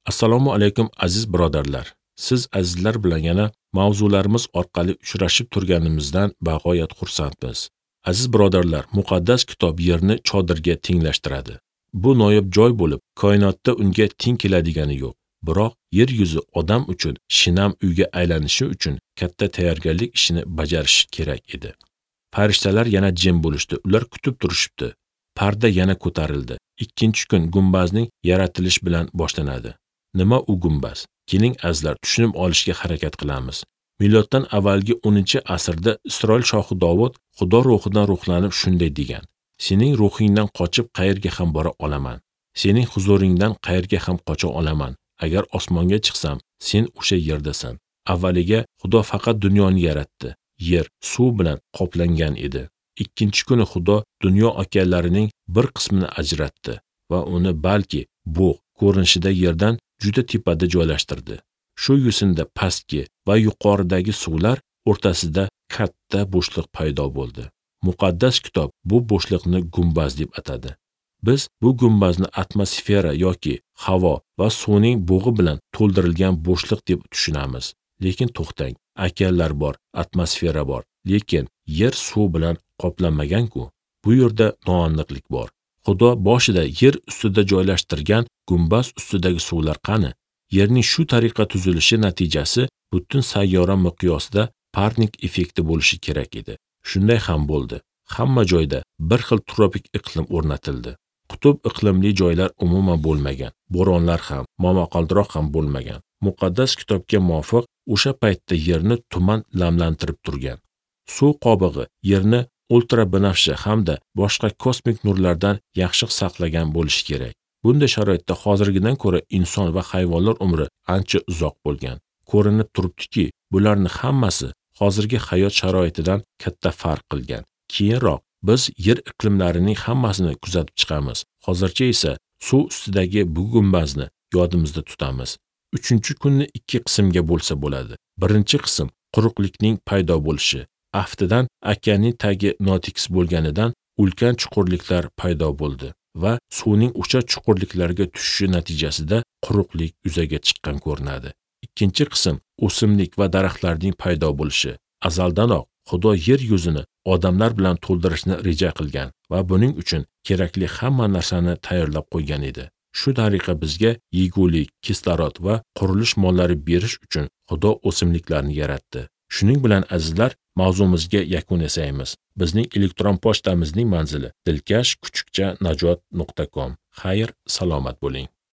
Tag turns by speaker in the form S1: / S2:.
S1: Assalomu alaykum aziz birodarlar. Siz azizlar bilan yana mavzularimiz orqali uchrashib turganimizdan bag'oyat xursandmiz. Aziz birodarlar, muqaddas kitob yerni chodirga tenglashtiradi. Bu noyob joy bo'lib, koinotda unga teng keladigani yo'q. Biroq yer yuzi odam uchun shinam uyga aylanishi uchun katta tayyorgarlik ishini bajarishi kerak edi. Farishtalar yana jim bo'lishdi, ular kutib turishibdi. Parda yana ko'tarildi. Ikkinchi kun gumbazning yaratilish bilan boshlanadi. Nima u gumbaz? Keling azizlar tushunib olishga harakat qilamiz. Miloddan avvalgi 10-asrda Isroil shohi Davud Xudo ruhidan ruhlanib shunday degan: "Sening ruhingdan qochib qayerga ham bora olaman. Sening huzuringdan qayerga ham qocha olaman. Agar osmonga chiqsam, sen o'sha yerdasan." Avvaliga Xudo faqat dunyoni yaratdi. Yer suv bilan qoplangan edi. Ikkinchi kuni Xudo dunyo okeanlarining bir qismini ajratdi va uni balki bug' ko'rinishida yerdan juda tepada joylashtirdi. Shu yo'sinda pastki va yuqoridagi suvlar o'rtasida katta bo'shliq paydo bo'ldi. Muqaddas kitob bu bo'shliqni gumbaz deb atadi. Biz bu gumbazni atmosfera yoki havo va suvning bug'i bilan to'ldirilgan bo'shliq deb tushunamiz. Lekin to'xtang, okeanlar bor, atmosfera bor, lekin yer suv bilan qoplanmagan-ku. Bu yerda noaniqlik bor. Xudo boshida yer ustida joylashtirgan gumbaz ustidagi suvlar qani? Yerning shu tariqa tuzilishi natijasi butun sayyora miqyosida parnik effekti bo'lishi kerak edi. Shunday ham bo'ldi. Hamma joyda bir xil tropik iqlim o'rnatildi. Qutb iqlimli joylar umuman bo'lmagan. Bo'ronlar ham, momaqaldiroq ham bo'lmagan. Muqaddas kitobga muvofiq o'sha paytda yerni tuman lamlantirib turgan. Suv qobig'i yerni ultrabinafsha hamda boshqa kosmik nurlardan yaxshi saqlagan bo'lishi kerak. Bunday sharoitda hozirgidan ko'ra inson va hayvonlar umri ancha uzoq bo'lgan. Ko'rinib turibdiki, bularning hammasi hozirgi hayot sharoitidan katta farq qilgan. Keyinroq biz yer iqlimlarining hammasini kuzatib chiqamiz. Hozircha esa suv ustidagi bu gumbazni yodimizda tutamiz. 3-kunni 2 qismga bo'lsa bo'ladi. Birinchi qism quruqlikning paydo bo'lishi. Aftidan okeanning tagi notekis bo'lganidan ulkan chuqurliklar paydo bo'ldi va suvning o'sha chuqurliklarga tushishi natijasida quruqlik yuzaga chiqqan ko'rinadi. Ikkinchi qism o'simlik va daraxtlarning paydo bo'lishi. Azaldanoq Xudo yer yuzini odamlar bilan to'ldirishni reja qilgan va buning uchun kerakli hamma narsani tayyorlab qo'ygan edi. Shu tariqa bizga yegulik, kislorod va qurilish mollari berish uchun Xudo o'simliklarni yaratdi. Shuning bilan azizlar, mavzumizga yakun yasaymiz. Bizning elektron pochtamizning manzili dilkash_najot.com. Xayr, salomat bo'ling.